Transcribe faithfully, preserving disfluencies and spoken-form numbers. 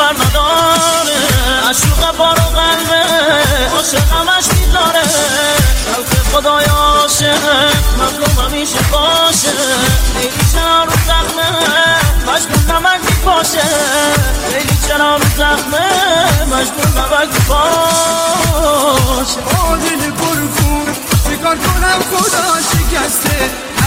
بر نداره عشق بارو قلبه عاشق همش میداره خلق خدای عاشق مظلوم همیشه باشه لیلی چرا رو زخمه مجنون نمک میپاشه لیلی چرا رو زخمه مجنون نمک میپاشه آدل پرخون چیکار کنم خدا شکسته